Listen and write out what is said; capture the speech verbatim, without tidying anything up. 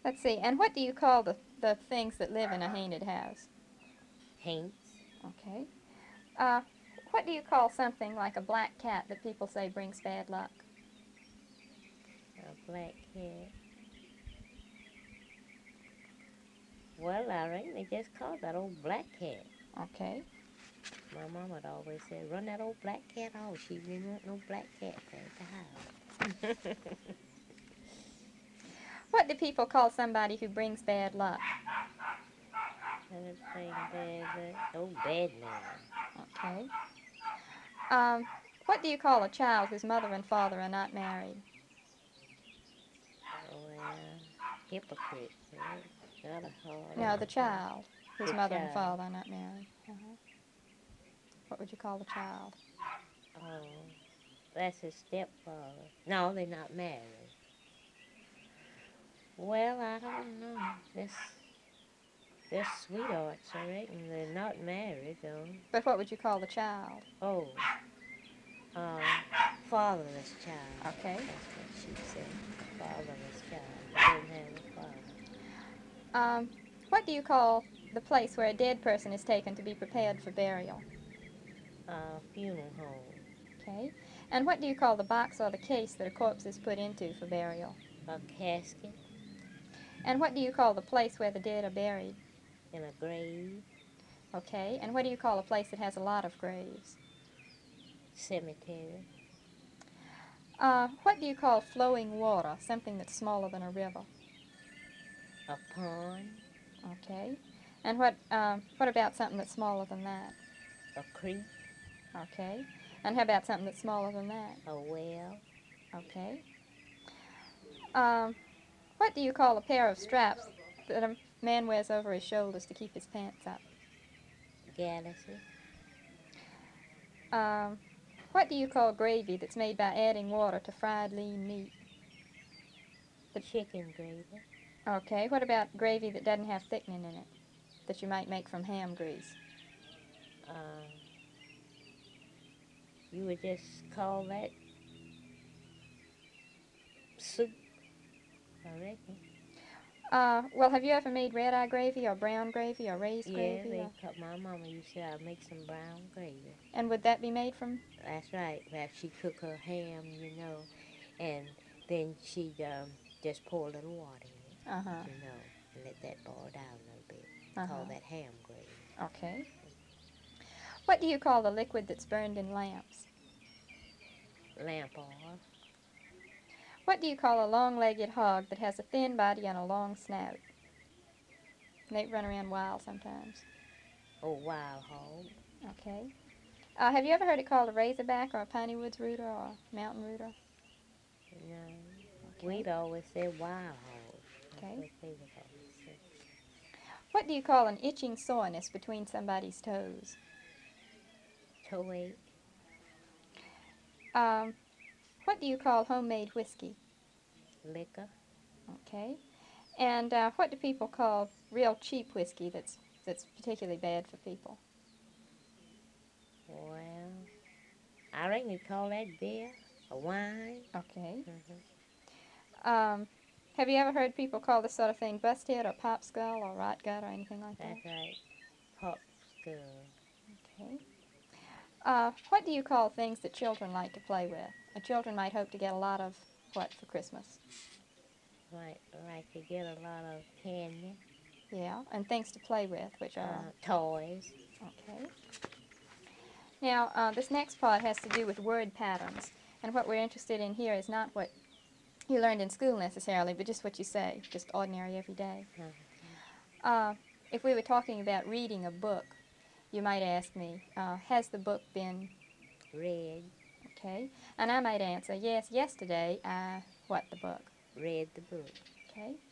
Let's see, and what do you call the, the things that live in a haunted house? Haints. Okay. Uh, what do you call something like a black cat that people say brings bad luck? A black cat. Well, I reckon they just called that old black cat. Okay. My mama'd always say, run that old black cat off. She didn't want no black cat at the house. What do people call somebody who brings bad luck? Anything bad luck? Oh, bad man. Okay. Um, what do you call a child whose mother and father are not married? Oh, well, hypocrite. Right? Not a hard. No, the child whose The mother and child. father are not married. Uh-huh. What would you call the child? Oh, that's his stepfather. No, they're not married. Well, I don't know. This, they're sweethearts, I reckon. They're not married, though. But what would you call the child? Oh, um, fatherless child. Okay. That's what she said. Fatherless child. Didn't have a father. Um, what do you call the place where a dead person is taken to be prepared for burial? Uh, funeral home. Okay. And what do you call the box or the case that a corpse is put into for burial? A casket And what do you call the place where the dead are buried? in a grave. Okay. And what do you call a place that has a lot of graves? Cemetery. Uh, what do you call flowing water, something that's smaller than a river? A pond. Okay. And what, um, what about something that's smaller than that? A creek. Okay. And how about something that's smaller than that? A well. Okay. Um, what do you call a pair of straps that a man wears over his shoulders to keep his pants up? Galaxy. Um, what do you call gravy that's made by adding water to fried lean meat? The chicken gravy. Okay. What about gravy that doesn't have thickening in it, that you might make from ham grease? Um, you would just call that soup, I reckon. Uh, well, have you ever made red-eye gravy or brown gravy or raised Yeah, gravy? they Or, cut my mama used to say I'd make some brown gravy. and would that be made from? That's right. After she cook her ham, you know, and then she'd um, just pour a little water in it, Uh-huh. you know, and let that boil down a little bit. Uh-huh. Call that ham gravy. Okay. What do you call the liquid that's burned in lamps? Lamp oil. What do you call a long-legged hog that has a thin body and a long snout? They run around wild sometimes. Oh, wild hog. Okay. Uh, have you ever heard it called a razorback or a piney woods rooter or a mountain rooter? No. Okay. We'd always say wild hog. That's Okay. what they would always say. What do you call an itching soreness between somebody's toes? Toe ache. Um, what do you call homemade whiskey? Liquor. Okay. And uh, what do people call real cheap whiskey that's that's particularly bad for people? Well, I reckon you'd call that beer, a wine. Okay. Mm-hmm. Um, have you ever heard people call this sort of thing busthead or pop skull or rot gut or anything like that? That's right. Pop skull. Okay. Uh, what do you call things that children like to play with? Uh, children might hope to get a lot of what for Christmas? Right, like to get a lot of candy. Yeah, and things to play with, which are... Uh, toys. Okay. Now, uh, this next part has to do with word patterns. And what we're interested in here is not what you learned in school necessarily, but just what you say, just ordinary every day. Uh-huh. Uh, if we were talking about reading a book, you might ask me, uh, has the book been Read. okay? And I might answer, yes, yesterday I, what, the book? Read the book. Okay?